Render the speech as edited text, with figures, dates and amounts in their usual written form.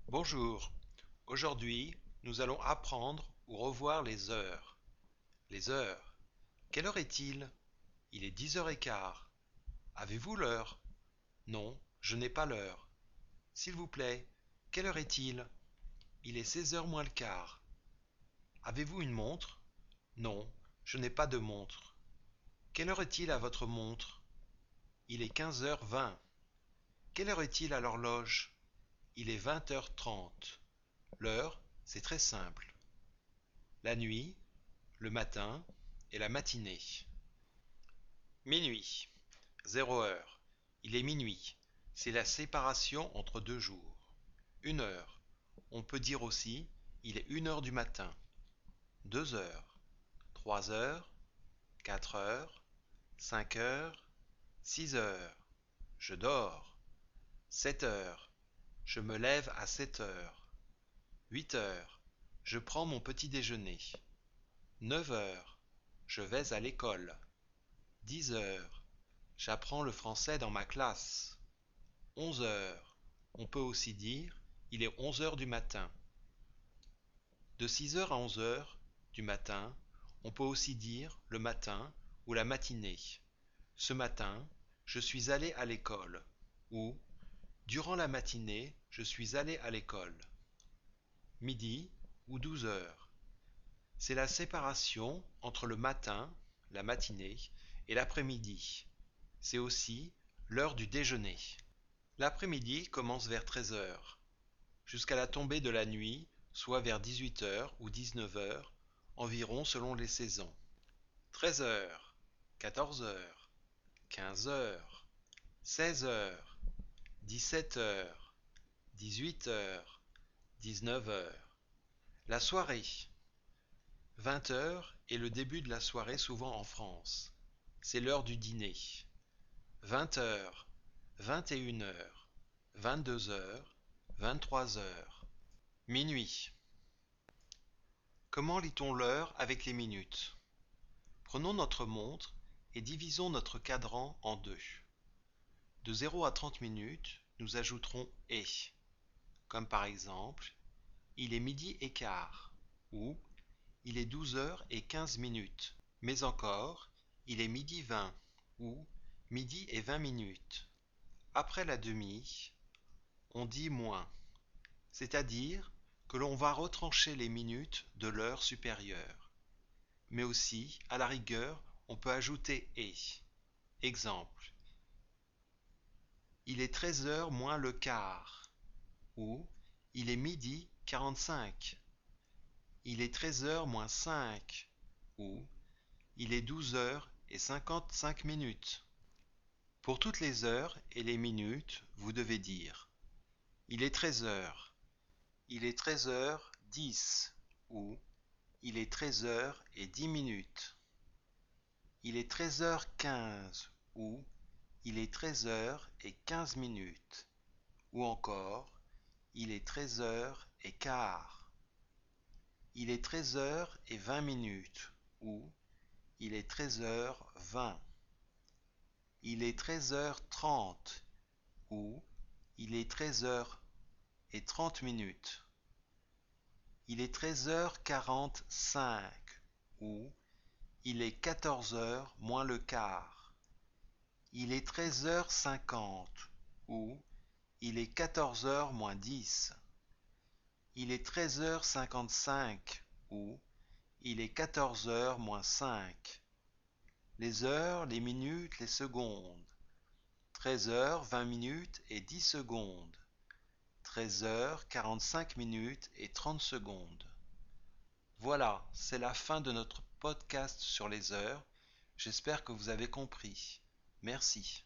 Bonjour, aujourd'hui nous allons apprendre ou revoir les heures. Les heures. Quelle heure est-il? Il est 10h15. Avez-vous l'heure? Non, je n'ai pas l'heure. S'il vous plaît, quelle heure est-il? Il est 16h moins le quart. Avez-vous une montre? Non, je n'ai pas de montre. Quelle heure est-il à votre montre? Il est 15h20. Quelle heure est-il à l'horloge? Il est 20h30. L'heure, c'est très simple. La nuit, le matin et la matinée. Minuit, 0 heure. Il est minuit. C'est la séparation entre deux jours. 1 heure. On peut dire aussi il est 1 heure du matin. 2 heures. 3 heures. 4 heures. 5 heures. 6 heures. Je dors. 7 heures. Je me lève à 7 heures. 8 heures. Je prends mon petit déjeuner. 9 heures. Je vais à l'école. 10 heures. J'apprends le français dans ma classe. 11 heures. On peut aussi dire il est 11 heures du matin. De 6 heures à 11 heures du matin, on peut aussi dire le matin ou la matinée. Ce matin, je suis allé à l'école. Ou durant la matinée, je suis allé à l'école. Midi ou 12 heures. C'est la séparation entre le matin, la matinée, et l'après-midi. C'est aussi l'heure du déjeuner. L'après-midi commence vers 13 heures, jusqu'à la tombée de la nuit, soit vers 18 heures ou 19 heures, environ selon les saisons. 13 heures, 14 heures, 15 heures, 16 heures, 17 heures, 18 heures, 19 heures. La soirée. 20 heures est le début de la soirée souvent en France. C'est l'heure du dîner. 20 heures, 21 heures, 22 heures, 23 heures. Minuit. Comment lit-on l'heure avec les minutes? Prenons notre montre et divisons notre cadran en deux. De 0 à 30 minutes, nous ajouterons et, comme par exemple, il est midi et quart, ou il est 12h15. Mais encore, il est midi 20, ou midi et 20 minutes. Après la demi, on dit moins, c'est-à-dire que l'on va retrancher les minutes de l'heure supérieure. Mais aussi, à la rigueur, on peut ajouter et. Exemple, il est 13 heures moins le quart, ou il est midi 45. Il est 13 heures moins 5, ou il est 12h55. Pour toutes les heures et les minutes, vous devez dire il est 13 heures, il est 13h10, ou il est 13h10. Il est 13h15, ou il est 13h15. Ou encore, il est 13h15. Il est 13h20, ou il est 13h20. Il est 13h30, ou il est 13h30. Il est 13h45, ou il est 14 heures moins le quart. Il est 13h50, ou il est 14 heures moins 10. Il est 13h55, ou il est 14 heures moins 5. Les heures, les minutes, les secondes. 13 heures, 20 minutes et 10 secondes. 13 heures, 45 minutes et 30 secondes. Voilà, c'est la fin de notre podcast sur les heures. J'espère que vous avez compris. Merci.